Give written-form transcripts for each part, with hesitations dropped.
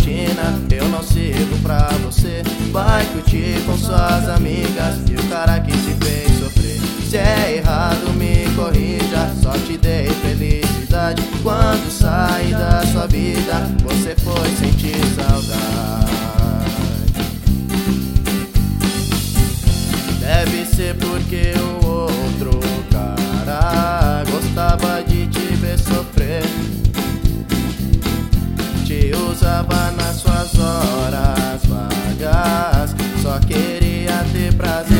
rotina, eu não sirvo pra você. Vai curtir com suas amigas e o cara que te fez sofrer. Se é errado me corrija, só te dei felicidade. Quando saí da sua vida, você foi sentir saudade. Deve ser porque o outro cara gostava de te ver sofrer, te usava nas suas horas vagas, só queria ter prazer.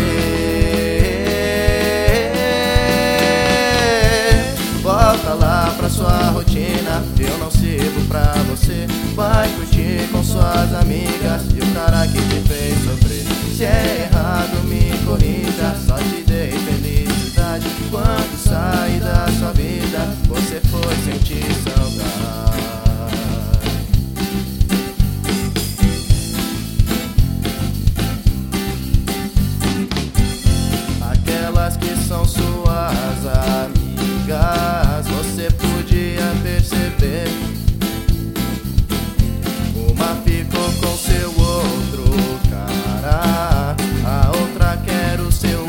Volta lá pra sua rotina, eu não sirvo pra você. Vai curtir com suas amigas e o cara que te fez sofrer. Se é errado me corrija, só te dei felicidade. Quando saí da sua vida, você foi sentir saudade. Aquelas que são suas amigas, você podia perceber. Uma ficou com seu outro cara, a outra quer o seu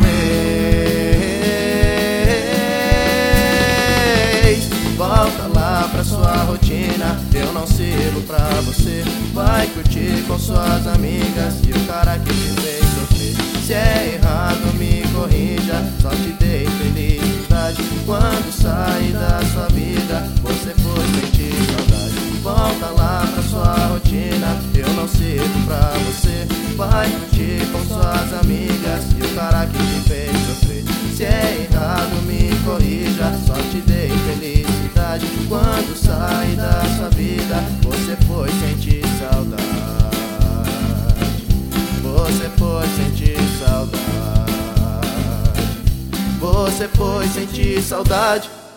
ex. Volta lá pra sua rotina, eu não sirvo pra você. Vai curtir com suas amigas e o cara que te fez sofrer. Se é errado me corrija, só te dei felicidade. Quando saí da sua vida, você foi sentir saudade. Volta lá pra sua rotina, eu não sirvo pra você. Vai curtir com suas amigas e o cara que te fez sofrer. Se é errado me corrija, só te dei felicidade. Quando saí da sua vida, você foi sentir saudade. Você foi sentir saudade. Você foi sentir saudade.